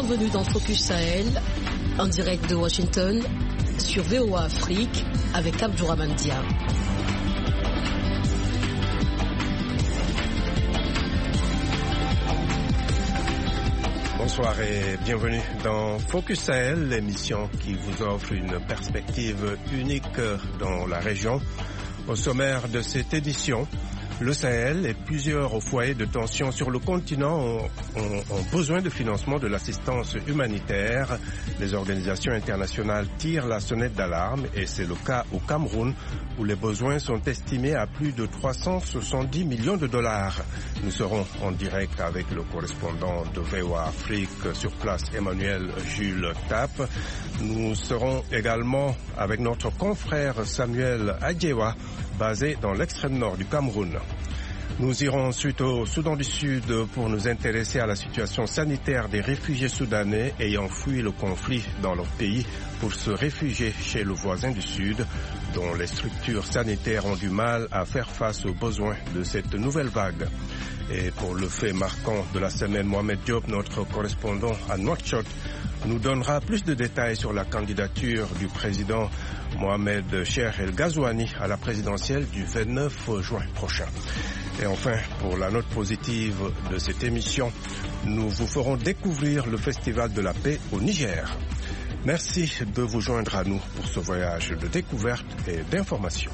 Bienvenue dans Focus Sahel, en direct de Washington, sur VOA Afrique, avec Abdourahmane Dia. Bonsoir et bienvenue dans Focus Sahel, l'émission qui vous offre une perspective unique dans la région. Au sommaire de cette édition, le Sahel et plusieurs foyers de tension sur le continent ont besoin de financement de l'assistance humanitaire. Les organisations internationales tirent la sonnette d'alarme et c'est le cas au Cameroun où les besoins sont estimés à plus de 370 millions de dollars. Nous serons en direct avec le correspondant de VOA Afrique sur place, Emmanuel Jules Tape. Nous serons également avec notre confrère Samuel Adjewa, basé dans l'extrême nord du Cameroun. Nous irons ensuite au Soudan du Sud pour nous intéresser à la situation sanitaire des réfugiés soudanais ayant fui le conflit dans leur pays pour se réfugier chez le voisin du Sud, dont les structures sanitaires ont du mal à faire face aux besoins de cette nouvelle vague. Et pour le fait marquant de la semaine, Mohamed Diop, notre correspondant à Nouakchott, nous donnera plus de détails sur la candidature du président Mohamed Cheikh El Ghazouani à la présidentielle du 29 juin prochain. Et enfin, pour la note positive de cette émission, nous vous ferons découvrir le Festival de la paix au Niger. Merci de vous joindre à nous pour ce voyage de découverte et d'information.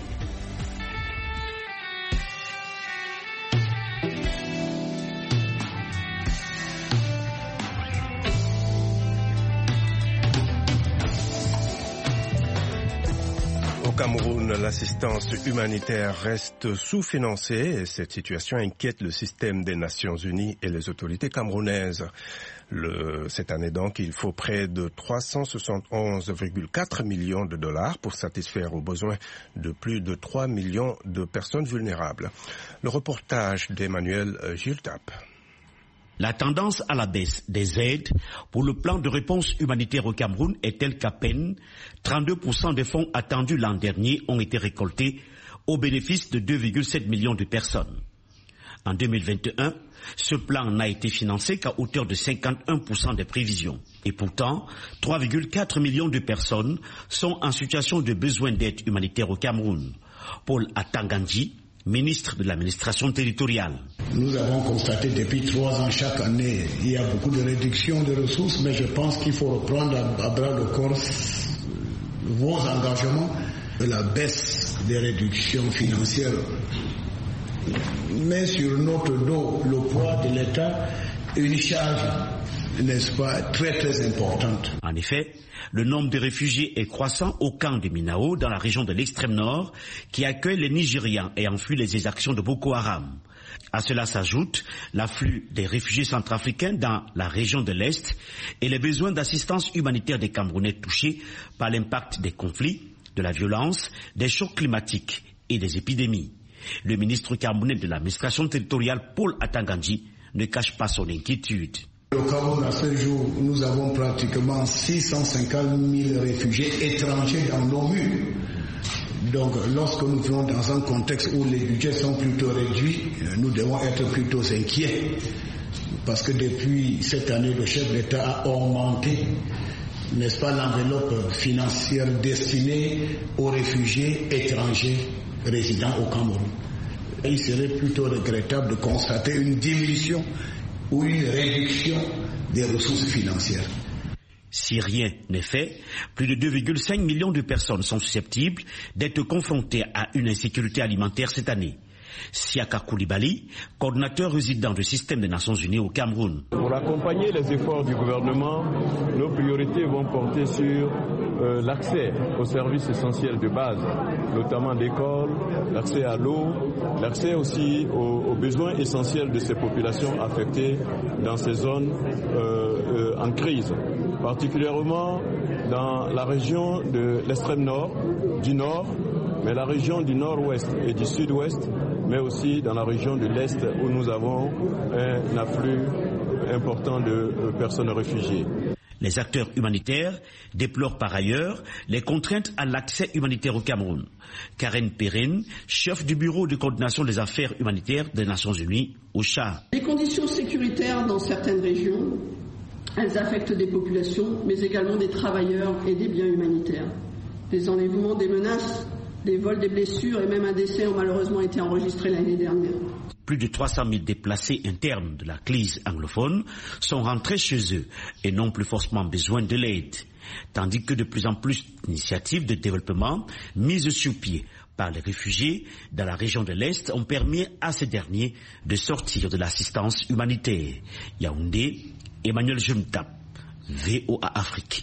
Au Cameroun, l'assistance humanitaire reste sous-financée et cette situation inquiète le système des Nations Unies et les autorités camerounaises. Cette année donc, il faut près de 371,4 millions de dollars pour satisfaire aux besoins de plus de 3 millions de personnes vulnérables. Le reportage d'Emmanuel Giltap. La tendance à la baisse des aides pour le plan de réponse humanitaire au Cameroun est telle qu'à peine 32% des fonds attendus l'an dernier ont été récoltés au bénéfice de 2,7 millions de personnes. En 2021, ce plan n'a été financé qu'à hauteur de 51% des prévisions. Et pourtant, 3,4 millions de personnes sont en situation de besoin d'aide humanitaire au Cameroun. Paul Atangandji, ministre de l'administration territoriale. Nous avons constaté depuis 3 ans, chaque année, il y a beaucoup de réduction de ressources, mais je pense qu'il faut reprendre à bras le corps vos engagements. La baisse des réductions financières met sur notre dos le poids de l'État, une charge, n'est-ce pas, très très importante. En effet, le nombre de réfugiés est croissant au camp de Minao, dans la région de l'extrême nord, qui accueille les Nigérians ayant fui les exactions de Boko Haram. À cela s'ajoute l'afflux des réfugiés centrafricains dans la région de l'Est et les besoins d'assistance humanitaire des Camerounais touchés par l'impact des conflits, de la violence, des chocs climatiques et des épidémies. Le ministre camerounais de l'administration territoriale, Paul Atangandji, ne cache pas son inquiétude. Au Cameroun, à ce jour, nous avons pratiquement 650 000 réfugiés étrangers dans nos murs. Donc, lorsque nous venons dans un contexte où les budgets sont plutôt réduits, nous devons être plutôt inquiets. Parce que depuis cette année, le chef d'État a augmenté, n'est-ce pas, l'enveloppe financière destinée aux réfugiés étrangers résidant au Cameroun. Et il serait plutôt regrettable de constater une diminution ou une réduction des ressources financières. Si rien n'est fait, plus de 2,5 millions de personnes sont susceptibles d'être confrontées à une insécurité alimentaire cette année. Siaka Koulibaly, coordinateur résident du système des Nations Unies au Cameroun. Pour accompagner les efforts du gouvernement, nos priorités vont porter sur l'accès aux services essentiels de base, notamment l'école, l'accès à l'eau, l'accès aussi aux besoins essentiels de ces populations affectées dans ces zones en crise, particulièrement dans la région de l'extrême nord, du nord, mais la région du nord-ouest et du sud-ouest, mais aussi dans la région de l'est où nous avons un afflux important de personnes réfugiées. Les acteurs humanitaires déplorent par ailleurs les contraintes à l'accès humanitaire au Cameroun. Karen Perrin, chef du bureau de coordination des affaires humanitaires des Nations Unies au Tchad. Les conditions sécuritaires dans certaines régions Elles affectent des populations, mais également des travailleurs et des biens humanitaires. Des enlèvements, des menaces, des vols, des blessures et même un décès ont malheureusement été enregistrés l'année dernière. Plus de 300 000 déplacés internes de la crise anglophone sont rentrés chez eux et n'ont plus forcément besoin de l'aide. Tandis que de plus en plus d'initiatives de développement mises sur pied par les réfugiés dans la région de l'Est ont permis à ces derniers de sortir de l'assistance humanitaire. Yaoundé, Emmanuel Jumtap, VOA Afrique.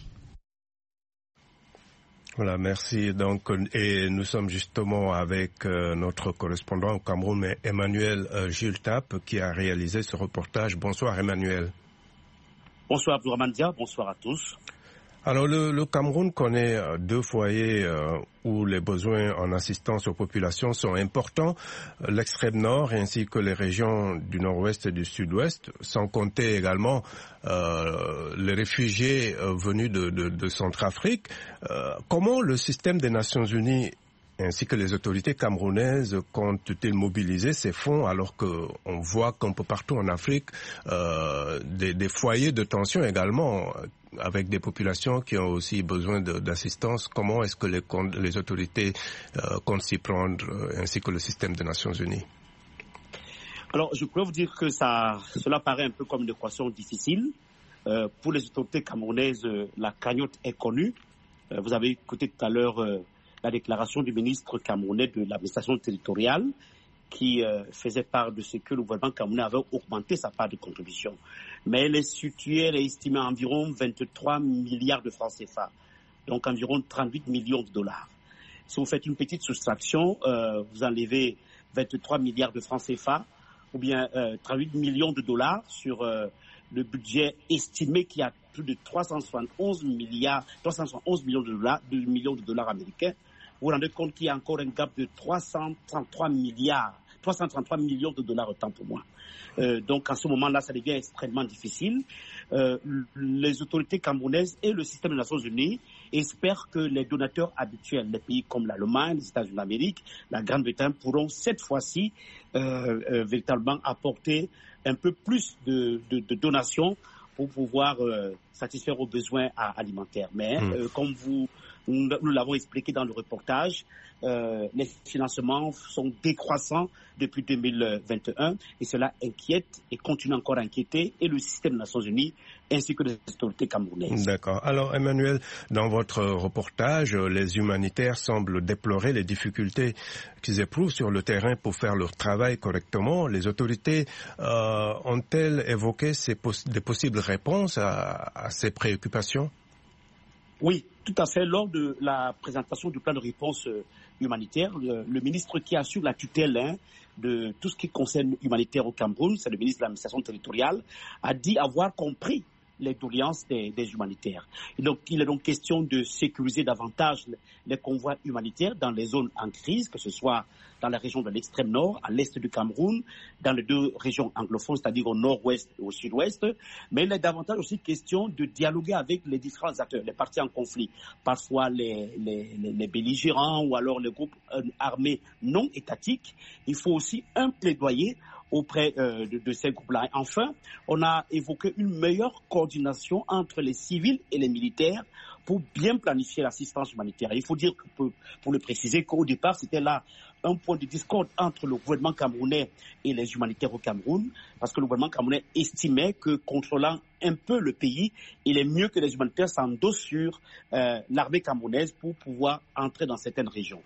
Voilà, merci. Donc, et nous sommes justement avec notre correspondant au Cameroun, Emmanuel Jultap, qui a réalisé ce reportage. Bonsoir Emmanuel. Bonsoir Abdourahmane, bonsoir à tous. Alors le Cameroun connaît deux foyers où les besoins en assistance aux populations sont importants, l'extrême nord ainsi que les régions du nord-ouest et du sud-ouest, sans compter également les réfugiés venus de Centrafrique. Comment le système des Nations Unies ainsi que les autorités camerounaises comptent-ils mobiliser ces fonds alors qu'on voit qu'un peu partout en Afrique, des foyers de tension également, avec des populations qui ont aussi besoin d'assistance? Comment est-ce que les autorités comptent s'y prendre, ainsi que le système des Nations Unies? Alors, je peux vous dire que cela paraît un peu comme une équation difficile. Pour les autorités camerounaises, la cagnotte est connue. Vous avez écouté tout à l'heure la déclaration du ministre camerounais de l'administration territoriale qui faisait part de ce que le gouvernement camerounais avait augmenté sa part de contribution. Mais elle est située, elle est estimée à environ 23 milliards de francs CFA, donc environ 38 millions de dollars. Si vous faites une petite soustraction, vous enlevez 23 milliards de francs CFA, ou bien 38 millions de dollars sur le budget estimé qui a plus de 371 millions de dollars américains. Vous vous rendez compte qu'il y a encore un gap de 333 millions de dollars autant pour moi. Donc en ce moment-là, ça devient extrêmement difficile. Les autorités camerounaises et le système des Nations Unies espèrent que les donateurs habituels, les pays comme l'Allemagne, les États-Unis d'Amérique, la Grande-Bretagne pourront cette fois-ci véritablement apporter un peu plus de donations pour pouvoir satisfaire aux besoins alimentaires. Mais comme nous l'avons expliqué dans le reportage, les financements sont décroissants depuis 2021 et cela inquiète et continue encore à inquiéter et le système des Nations Unies ainsi que les autorités camerounaises. D'accord. Alors Emmanuel, dans votre reportage, les humanitaires semblent déplorer les difficultés qu'ils éprouvent sur le terrain pour faire leur travail correctement. Les autorités ont-elles évoqué des possibles réponses à ces préoccupations? Oui, tout à fait. Lors de la présentation du plan de réponse humanitaire, le ministre qui assure la tutelle de tout ce qui concerne humanitaire au Cameroun, c'est le ministre de l'administration territoriale, a dit avoir compris les doléances des humanitaires. Et donc, il est donc question de sécuriser davantage les convois humanitaires dans les zones en crise, que ce soit dans la région de l'extrême nord, à l'est du Cameroun, dans les deux régions anglophones, c'est-à-dire au nord-ouest et au sud-ouest. Mais il est davantage aussi question de dialoguer avec les différents acteurs, les partis en conflit, parfois les belligérants ou alors les groupes armés non étatiques. Il faut aussi un plaidoyer auprès de ces groupes-là. Enfin, on a évoqué une meilleure coordination entre les civils et les militaires pour bien planifier l'assistance humanitaire. Il faut dire, pour le préciser, qu'au départ, c'était là un point de discorde entre le gouvernement camerounais et les humanitaires au Cameroun, parce que le gouvernement camerounais estimait que, contrôlant un peu le pays, il est mieux que les humanitaires s'endossent sur l'armée camerounaise pour pouvoir entrer dans certaines régions.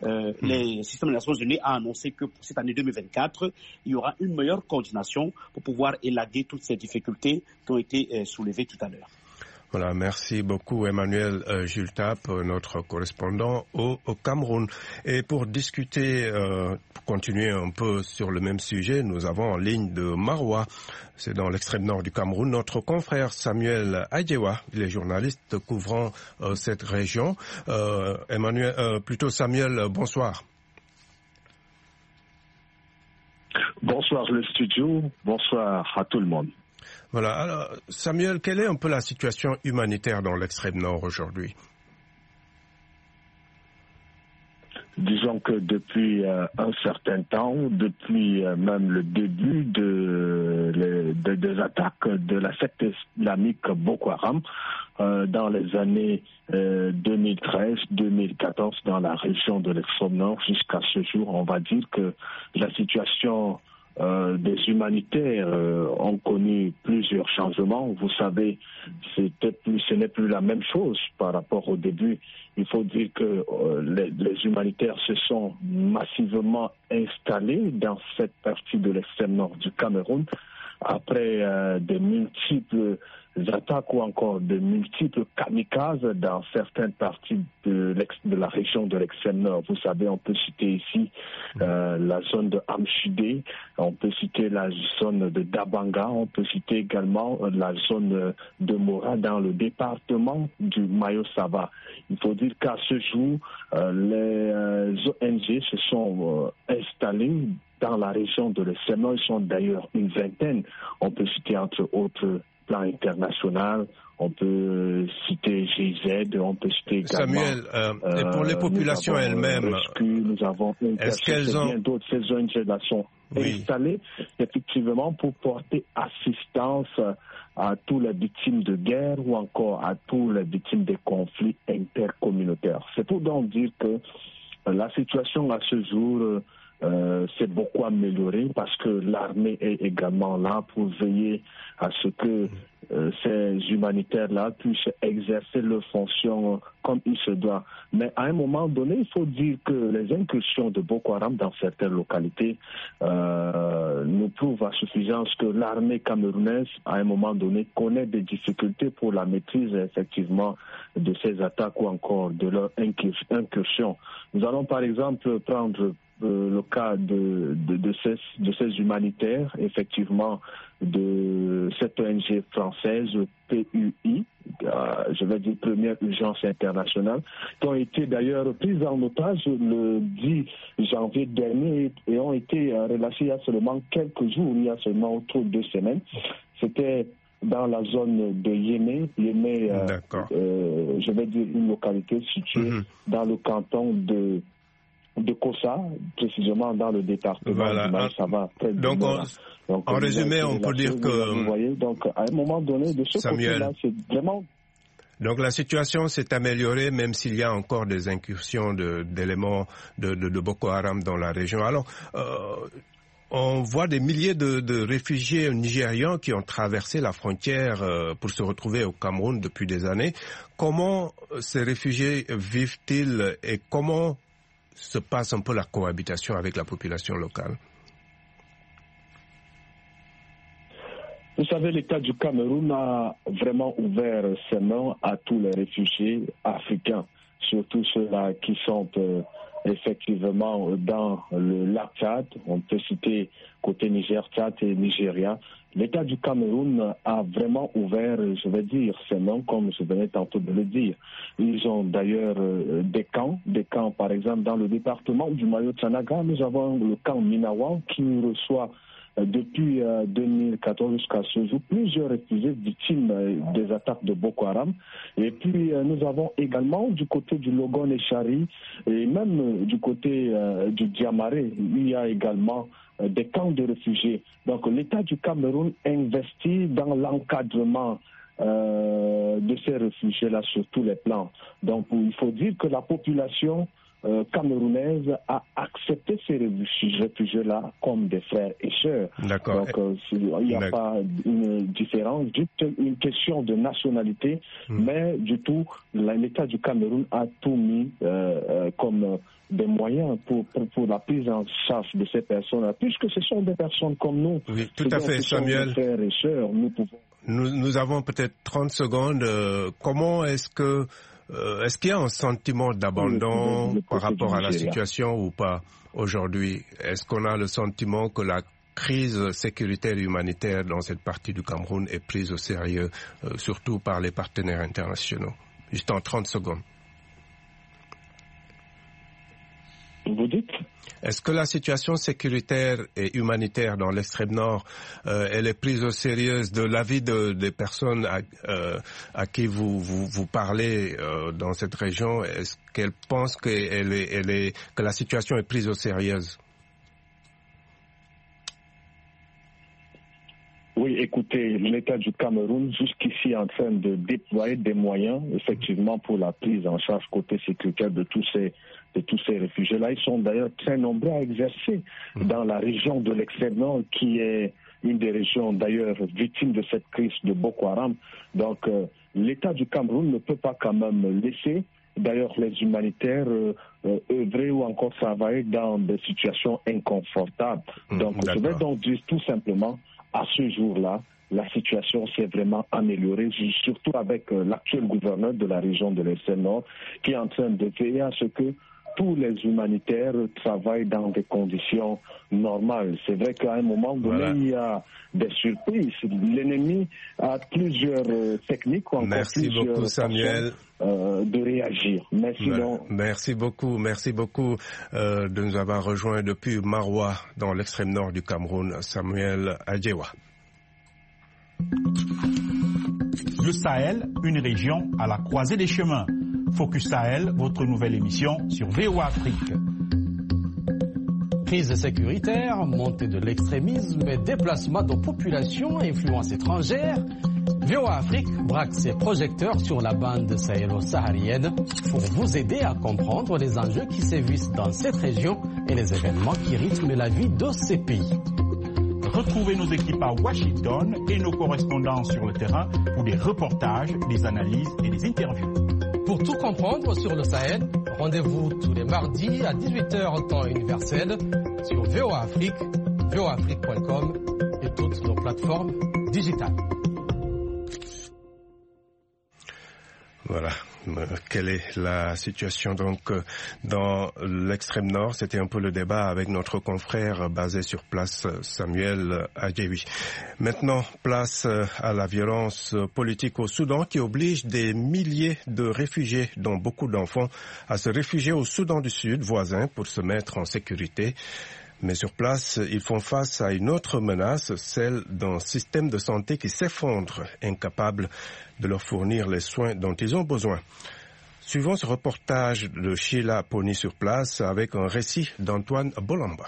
Le système des Nations Unies a annoncé que pour cette année 2024, il y aura une meilleure coordination pour pouvoir élaguer toutes ces difficultés qui ont été soulevées tout à l'heure. Voilà, merci beaucoup Emmanuel Jultap, notre correspondant au Cameroun. Et pour discuter, pour continuer un peu sur le même sujet, nous avons en ligne de Maroua, c'est dans l'extrême nord du Cameroun, notre confrère Samuel Adjewa, il est journaliste couvrant cette région. Samuel, bonsoir. Bonsoir le studio, bonsoir à tout le monde. Voilà. Alors, Samuel, quelle est un peu la situation humanitaire dans l'extrême nord aujourd'hui? Disons que depuis un certain temps, depuis même le début des attaques de la secte islamique Boko Haram, dans les années 2013-2014 dans la région de l'extrême nord, jusqu'à ce jour, on va dire que la situation des humanitaires ont connu plusieurs changements. Vous savez, ce n'est plus la même chose par rapport au début. Il faut dire que les humanitaires se sont massivement installés dans cette partie de l'extrême nord du Cameroun après de multiples attaques ou encore de multiples kamikazes dans certaines parties de la région de l'extrême nord. Vous savez, on peut citer ici la zone de Amchidé, on peut citer la zone de Dabanga, on peut citer également la zone de Mora dans le département du Mayo-Sava. Il faut dire qu'à ce jour, les ONG se sont installés dans la région de l'extrême nord. Ils sont d'ailleurs une vingtaine. On peut citer entre autres plan international, on peut citer GIZ, on peut citer également... Samuel, et pour les populations elles-mêmes, nous avons est-ce qu'elles ont... bien d'autres, ces ONG-là sont installées effectivement pour porter assistance à tous les victimes de guerre ou encore à tous les victimes des conflits intercommunautaires. C'est pour donc dire que la situation à ce jour s'est beaucoup améliorée parce que l'armée est également là pour veiller à ce que ces humanitaires-là puissent exercer leurs fonctions comme il se doit. Mais à un moment donné, il faut dire que les incursions de Boko Haram dans certaines localités nous prouvent à suffisance que l'armée camerounaise, à un moment donné, connaît des difficultés pour la maîtrise effectivement de ces attaques ou encore de leurs incursions. Nous allons par exemple prendre le cas de ces humanitaires, effectivement, de cette ONG française, PUI, je vais dire Première Urgence Internationale, qui ont été d'ailleurs prises en otage le 10 janvier dernier et ont été relâchées il y a seulement quelques jours, il y a seulement autour de 2 semaines. C'était dans la zone de Yémé, je vais dire une localité située dans le canton de Kossa, précisément dans le département du Mayo-Sava. Donc, en résumé, on peut dire que... Vous voyez, donc à un moment donné, de ce côté-là, c'est vraiment... Donc la situation s'est améliorée, même s'il y a encore des incursions d'éléments de Boko Haram dans la région. Alors, on voit des milliers de réfugiés nigérians qui ont traversé la frontière pour se retrouver au Cameroun depuis des années. Comment ces réfugiés vivent-ils et comment se passe un peu la cohabitation avec la population locale? Vous savez, l'État du Cameroun a vraiment ouvert ses mains à tous les réfugiés africains, surtout ceux-là qui sont effectivement dans le lac Tchad. On peut citer côté Niger, Tchad et Nigeria. L'État du Cameroun a vraiment ouvert, je vais dire, ses mains, comme je venais tantôt de le dire. Ils ont d'ailleurs des camps, par exemple, dans le département du Mayo-Tsanaga. Nous avons le camp Minawa qui reçoit depuis 2014 jusqu'à ce jour plusieurs réfugiés victimes des attaques de Boko Haram. Et puis nous avons également du côté du Logon et Chari et même du côté du Diamaré, il y a également des camps de réfugiés. Donc l'État du Cameroun investit dans l'encadrement de ces réfugiés-là sur tous les plans. Donc il faut dire que la population camerounaise a accepté ces réfugiés-là comme des frères et sœurs. D'accord. Donc il n'y a pas une différence, juste une question de nationalité, mais du tout, l'État du Cameroun a tout mis comme des moyens pour la prise en charge de ces personnes-là, puisque ce sont des personnes comme nous. Oui, tout à fait, Samuel. Des frères et sœurs, nous pouvons... Nous avons peut-être 30 secondes. Comment est-ce qu'il y a un sentiment d'abandon par rapport à la situation ou pas aujourd'hui? Est-ce qu'on a le sentiment que la crise sécuritaire et humanitaire dans cette partie du Cameroun est prise au sérieux, surtout par les partenaires internationaux? Juste en 30 secondes. Vous dites? Est-ce que la situation sécuritaire et humanitaire dans l'extrême nord, elle est prise au sérieux de l'avis des personnes à qui vous parlez dans cette région? Est-ce qu'elles pensent que la situation est prise au sérieux? Oui, écoutez, l'État du Cameroun, jusqu'ici, est en train de déployer des moyens, effectivement, pour la prise en charge côté sécuritaire de tous ces réfugiés-là. Ils sont d'ailleurs très nombreux à exercer dans la région de l'extrême-nord, qui est une des régions, d'ailleurs, victimes de cette crise de Boko Haram. Donc, l'État du Cameroun ne peut pas quand même laisser, d'ailleurs, les humanitaires œuvrer ou encore travailler dans des situations inconfortables. Donc, je vais donc dire tout simplement, à ce jour-là, la situation s'est vraiment améliorée, surtout avec l'actuel gouverneur de la région de l'extrême nord, qui est en train de veiller à ce que tous les humanitaires travaillent dans des conditions normales. C'est vrai qu'à un moment donné, il y a des surprises. L'ennemi a plusieurs techniques ou encore plusieurs façons de réagir. Mais sinon... Merci beaucoup de nous avoir rejoints depuis Maroua, dans l'extrême nord du Cameroun, Samuel Adjewa. Le Sahel, une région à la croisée des chemins. Focus Sahel, votre nouvelle émission sur VOA Afrique. Crise sécuritaire, montée de l'extrémisme et déplacement de populations à influence étrangère, VOA Afrique braque ses projecteurs sur la bande sahélo-saharienne pour vous aider à comprendre les enjeux qui sévissent dans cette région et les événements qui rythment la vie de ces pays. Retrouvez nos équipes à Washington et nos correspondants sur le terrain pour des reportages, des analyses et des interviews. Pour tout comprendre sur le Sahel, rendez-vous tous les mardis à 18h temps universel sur VOA Afrique, voaafrique.com et toutes nos plateformes digitales. Voilà. Quelle est la situation donc dans l'extrême nord? C'était un peu le débat avec notre confrère basé sur place, Samuel Adjewi. Maintenant, place à la violence politique au Soudan qui oblige des milliers de réfugiés, dont beaucoup d'enfants, à se réfugier au Soudan du Sud, voisin, pour se mettre en sécurité. Mais sur place, ils font face à une autre menace, celle d'un système de santé qui s'effondre, incapable de leur fournir les soins dont ils ont besoin. Suivons ce reportage de Sheila Pony sur place avec un récit d'Antoine Bolamba.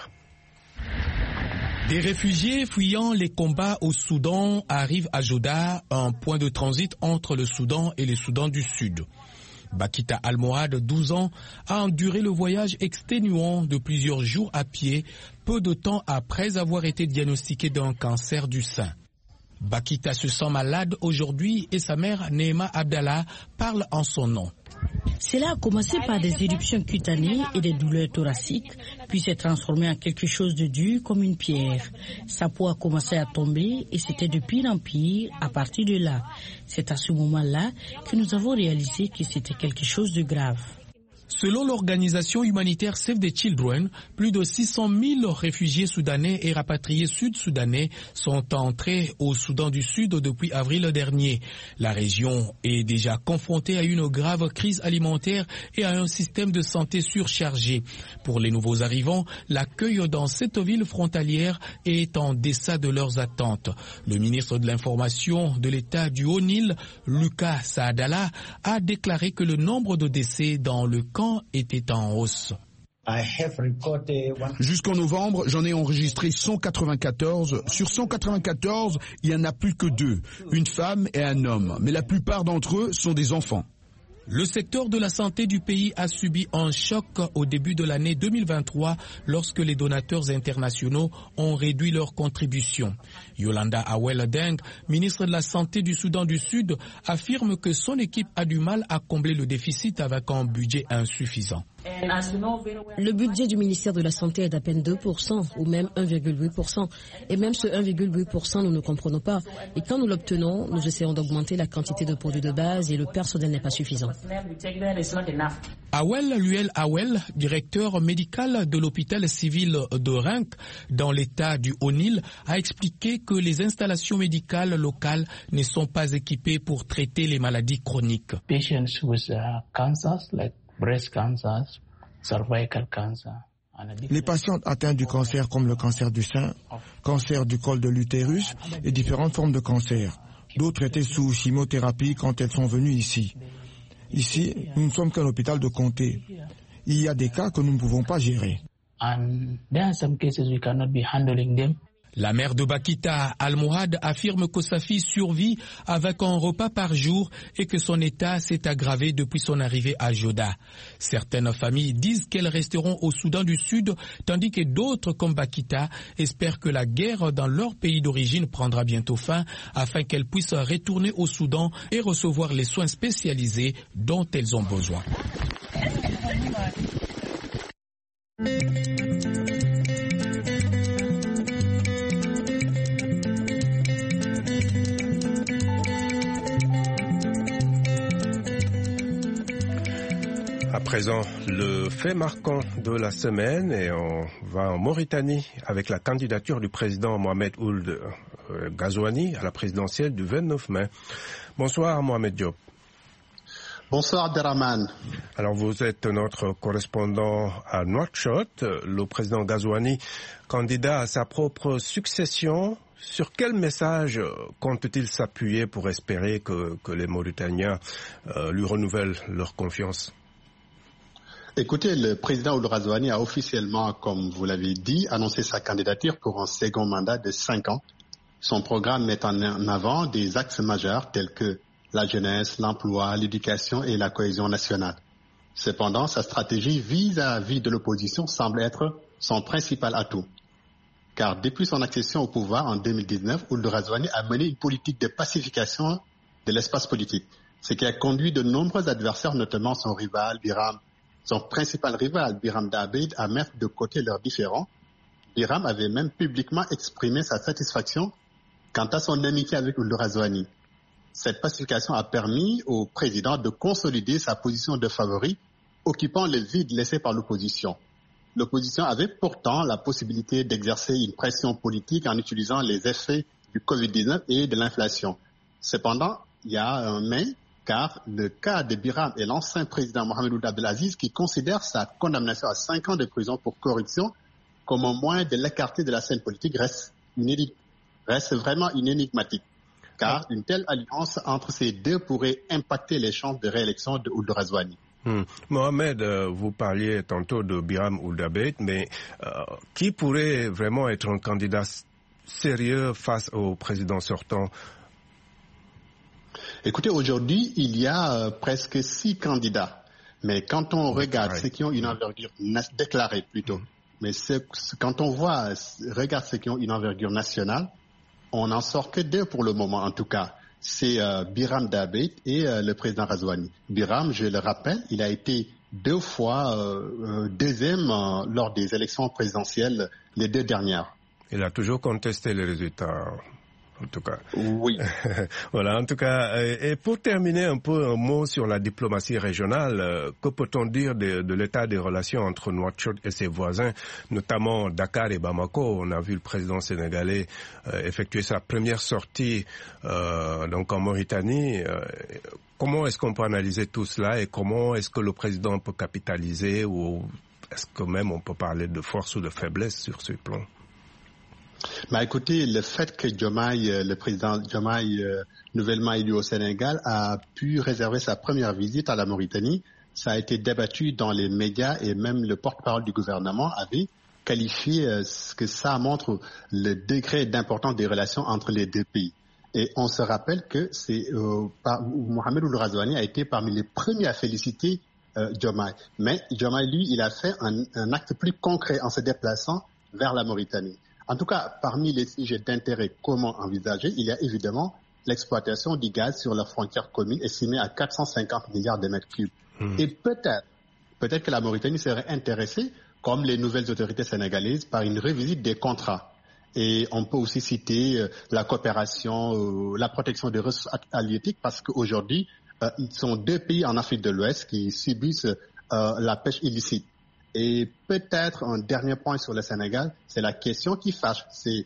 Des réfugiés fuyant les combats au Soudan arrivent à Joda, un point de transit entre le Soudan et le Soudan du Sud. Bakita Almohad, 12 ans, a enduré le voyage exténuant de plusieurs jours à pied, peu de temps après avoir été diagnostiqué d'un cancer du sein. Bakita se sent malade aujourd'hui et sa mère, Neema Abdallah, parle en son nom. Cela a commencé par des éruptions cutanées et des douleurs thoraciques, puis s'est transformé en quelque chose de dur comme une pierre. Sa peau a commencé à tomber et c'était de pire en pire à partir de là. C'est à ce moment-là que nous avons réalisé que c'était quelque chose de grave. Selon l'organisation humanitaire Save the Children, plus de 600 000 réfugiés soudanais et rapatriés sud-soudanais sont entrés au Soudan du Sud depuis avril dernier. La région est déjà confrontée à une grave crise alimentaire et à un système de santé surchargé. Pour les nouveaux arrivants, l'accueil dans cette ville frontalière est en deçà de leurs attentes. Le ministre de l'Information de l'État du Haut-Nil, Lucas Saadala, a déclaré que le nombre de décès dans le camp était en hausse. Jusqu'en novembre, j'en ai enregistré 194. Sur 194, il n'y en a plus que 2, une femme et un homme. Mais la plupart d'entre eux sont des enfants. Le secteur de la santé du pays a subi un choc au début de l'année 2023 lorsque les donateurs internationaux ont réduit leurs contributions. Yolanda Awel-Deng, ministre de la Santé du Soudan du Sud, affirme que son équipe a du mal à combler le déficit avec un budget insuffisant. Le budget du ministère de la Santé est d'à peine 2% ou même 1,8%. Et même ce 1,8%, nous ne comprenons pas. Et quand nous l'obtenons, nous essayons d'augmenter la quantité de produits de base et le personnel n'est pas suffisant. Awel Luel Awel, directeur médical de l'hôpital civil de Rink dans l'état du Haut-Nil, a expliqué que les installations médicales locales ne sont pas équipées pour traiter les maladies chroniques. Patients with cancers like breast cancer, cervical cancer. Les patientes atteintes du cancer comme le cancer du sein, cancer du col de l'utérus et différentes formes de cancer. D'autres étaient sous chimiothérapie quand elles sont venues ici. Ici, nous ne sommes qu'un hôpital de comté. Il y a des cas que nous ne pouvons pas gérer. La mère de Bakita, Al-Mouhad, affirme que sa fille survit avec un repas par jour et que son état s'est aggravé depuis son arrivée à Joda. Certaines familles disent qu'elles resteront au Soudan du Sud, tandis que d'autres, comme Bakita, espèrent que la guerre dans leur pays d'origine prendra bientôt fin afin qu'elles puissent retourner au Soudan et recevoir les soins spécialisés dont elles ont besoin. À présent, le fait marquant de la semaine, et on va en Mauritanie avec la candidature du président Mohamed Ould Ghazouani à la présidentielle du 29 mai. Bonsoir Mohamed Diop. Bonsoir Abderrahmane. Alors vous êtes notre correspondant à Nouakchott. Le président Ghazouani, candidat à sa propre succession, sur quel message compte-t-il s'appuyer pour espérer que les Mauritaniens lui renouvellent leur confiance ? Écoutez, le président Ould Ghazouani a officiellement, comme vous l'avez dit, annoncé sa candidature pour un second mandat de 5 ans. Son programme met en avant des axes majeurs tels que la jeunesse, l'emploi, l'éducation et la cohésion nationale. Cependant, sa stratégie vis-à-vis de l'opposition semble être son principal atout. Car depuis son accession au pouvoir en 2019, Ould Ghazouani a mené une politique de pacification de l'espace politique, ce qui a conduit de nombreux adversaires, notamment son principal rival, Biram Dabeid, à mettre de côté leurs différends. Biram avait même publiquement exprimé sa satisfaction quant à son amitié avec Ould Ghazouani. Cette pacification a permis au président de consolider sa position de favori, occupant le vide laissé par l'opposition. L'opposition avait pourtant la possibilité d'exercer une pression politique en utilisant les effets du Covid-19 et de l'inflation. Cependant, il y a un mais, car le cas de Biram et l'ancien président Mohamed Ould Abdelaziz, qui considère sa condamnation à 5 ans de prison pour corruption comme un moyen de l'écarter de la scène politique, reste vraiment énigmatique. Car une telle alliance entre ces deux pourrait impacter les chances de réélection de Ould Ghazouani. Mohamed, vous parliez tantôt de Biram Ould Abed, mais qui pourrait vraiment être un candidat sérieux face au président sortant? Écoutez, aujourd'hui, il y a presque 6 candidats. Mais quand on regarde ceux qui ont une envergure déclarée plutôt, mais quand on regarde ceux qui ont une envergure nationale, on n'en sort que 2 pour le moment en tout cas. C'est Biram Dabeid et le président Ghazouani. Biram, je le rappelle, il a été 2 fois deuxième lors des élections présidentielles, les 2 dernières. Il a toujours contesté les résultats. En tout cas. Oui. Voilà, en tout cas. Et pour terminer un mot sur la diplomatie régionale. Que peut-on dire de l'état des relations entre Nouakchott et ses voisins, notamment Dakar et Bamako? On a vu le président sénégalais effectuer sa première sortie donc en Mauritanie. Comment est-ce qu'on peut analyser tout cela et comment est-ce que le président peut capitaliser ou est-ce que même on peut parler de force ou de faiblesse sur ce plan? Écoutez, le fait que le président Diomaye, nouvellement élu au Sénégal, a pu réserver sa première visite à la Mauritanie, ça a été débattu dans les médias et même le porte-parole du gouvernement avait qualifié ce que ça montre le degré d'importance des relations entre les 2 pays. Et on se rappelle que Mohamed Ould Ghazouani a été parmi les premiers à féliciter Diomaye. Mais Diomaye, lui, il a fait un acte plus concret en se déplaçant vers la Mauritanie. En tout cas, parmi les sujets d'intérêt commun envisagés, il y a évidemment l'exploitation du gaz sur la frontière commune estimée à 450 milliards de mètres cubes. Et peut-être que la Mauritanie serait intéressée, comme les nouvelles autorités sénégalaises, par une revisite des contrats. Et on peut aussi citer la coopération, la protection des ressources halieutiques, parce qu'aujourd'hui, ils sont 2 pays en Afrique de l'Ouest qui subissent la pêche illicite. Et peut-être un dernier point sur le Sénégal, c'est la question qui fâche, c'est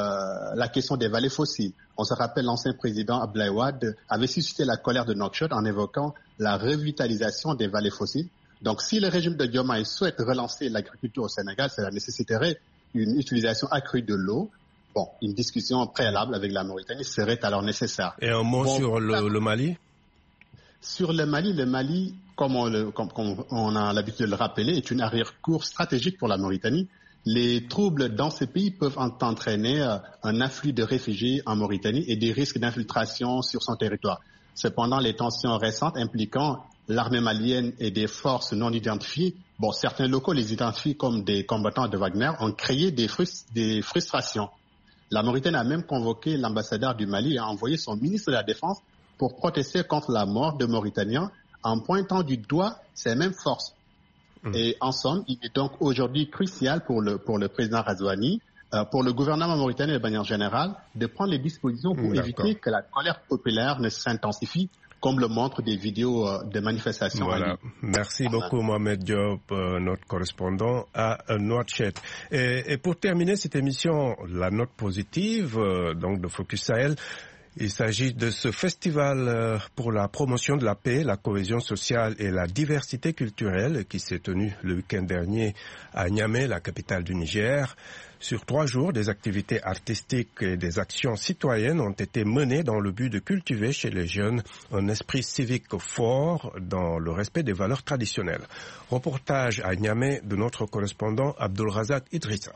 la question des vallées fossiles. On se rappelle, l'ancien président Abdoulaye Wade avait suscité la colère de Nouakchott en évoquant la revitalisation des vallées fossiles. Donc si le régime de Diomaye souhaite relancer l'agriculture au Sénégal, cela nécessiterait une utilisation accrue de l'eau. Bon, une discussion préalable avec la Mauritanie serait alors nécessaire. Et un mot sur le Mali? Sur le Mali, comme on a l'habitude de le rappeler, est une arrière-cour stratégique pour la Mauritanie. Les troubles dans ce pays peuvent entraîner un afflux de réfugiés en Mauritanie et des risques d'infiltration sur son territoire. Cependant, les tensions récentes impliquant l'armée malienne et des forces non identifiées, certains locaux les identifient comme des combattants de Wagner, ont créé des frustrations. La Mauritanie a même convoqué l'ambassadeur du Mali et a envoyé son ministre de la Défense pour protester contre la mort de Mauritaniens en pointant du doigt ces mêmes forces. Et en somme, il est donc aujourd'hui crucial pour le président Razouani, pour le gouvernement mauritanien de manière générale, de prendre les dispositions pour éviter que la colère populaire ne s'intensifie, comme le montrent des vidéos de manifestations. Voilà. Merci beaucoup Mohamed Diop, notre correspondant à Nouakchott. Et pour terminer cette émission, la note positive donc de Focus Sahel, il s'agit de ce festival pour la promotion de la paix, la cohésion sociale et la diversité culturelle qui s'est tenu le week-end dernier à Niamey, la capitale du Niger. Sur 3 jours, des activités artistiques et des actions citoyennes ont été menées dans le but de cultiver chez les jeunes un esprit civique fort dans le respect des valeurs traditionnelles. Reportage à Niamey de notre correspondant Abdulrazak Idrissa.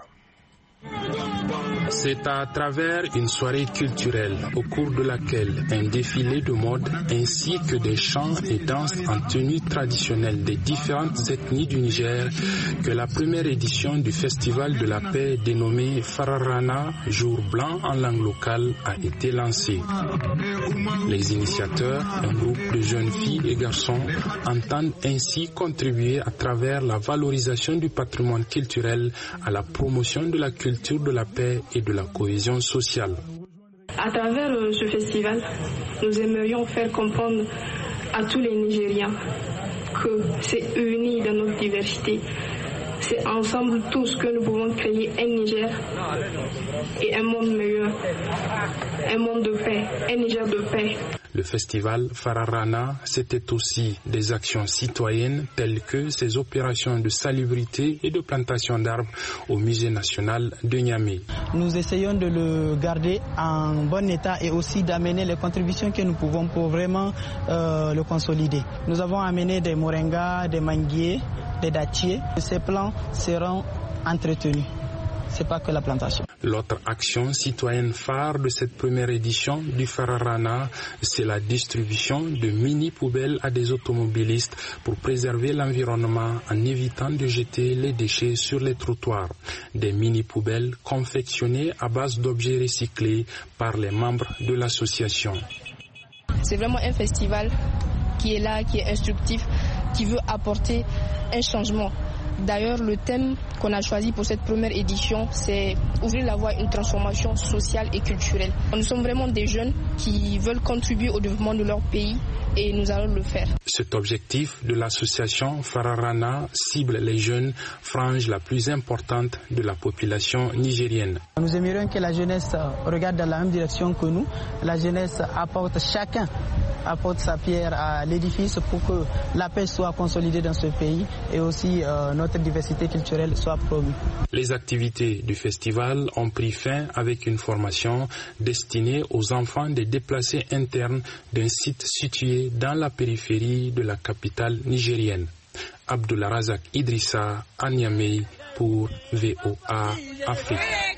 C'est à travers une soirée culturelle au cours de laquelle un défilé de mode ainsi que des chants et danses en tenue traditionnelle des différentes ethnies du Niger que la première édition du Festival de la paix dénommé Fararana, jour blanc en langue locale, a été lancée. Les initiateurs, un groupe de jeunes filles et garçons, entendent ainsi contribuer à travers la valorisation du patrimoine culturel à la promotion de la culture de la paix et de la cohésion sociale. À travers ce festival, nous aimerions faire comprendre à tous les Nigériens que c'est unis dans notre diversité. C'est ensemble tous que nous pouvons créer un Niger et un monde meilleur, un monde de paix, un Niger de paix. Le festival Fararana, c'était aussi des actions citoyennes telles que ces opérations de salubrité et de plantation d'arbres au musée national de Niamey. Nous essayons de le garder en bon état et aussi d'amener les contributions que nous pouvons pour vraiment le consolider. Nous avons amené des moringas, des manguiers, des dattiers. Ces plants seront entretenus. C'est pas que la plantation. L'autre action citoyenne phare de cette première édition du Fararana, c'est la distribution de mini-poubelles à des automobilistes pour préserver l'environnement en évitant de jeter les déchets sur les trottoirs. Des mini-poubelles confectionnées à base d'objets recyclés par les membres de l'association. C'est vraiment un festival qui est là, qui est instructif, qui veut apporter un changement. D'ailleurs, le thème qu'on a choisi pour cette première édition, c'est ouvrir la voie à une transformation sociale et culturelle. Nous sommes vraiment des jeunes qui veulent contribuer au développement de leur pays et nous allons le faire. Cet objectif de l'association Fararana cible les jeunes, frange la plus importante de la population nigérienne. Nous aimerions que la jeunesse regarde dans la même direction que nous. La jeunesse chacun apporte sa pierre à l'édifice pour que la paix soit consolidée dans ce pays et aussi notre diversité culturelle soit promue. Les activités du festival ont pris fin avec une formation destinée aux enfants des déplacés internes d'un site situé dans la périphérie de la capitale nigérienne. Abdulrazak Idrissa à Niamey pour VOA Afrique.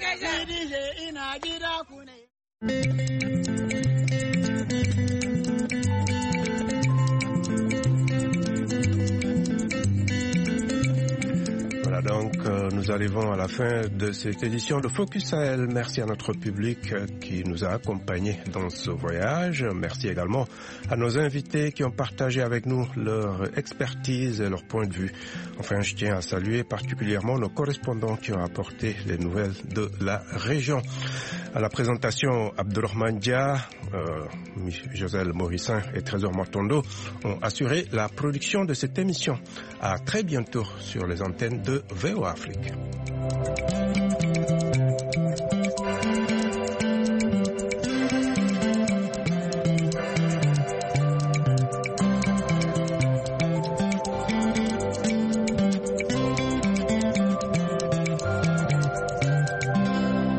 Donc, nous arrivons à la fin de cette édition de Focus Sahel. Merci à notre public qui nous a accompagnés dans ce voyage. Merci également à nos invités qui ont partagé avec nous leur expertise et leur point de vue. Enfin, je tiens à saluer particulièrement nos correspondants qui ont apporté les nouvelles de la région. À la présentation, Abdourahmane Dia, Joselle Morissin et Trésor Matondo ont assuré la production de cette émission. À très bientôt sur les antennes de VOA Afrique.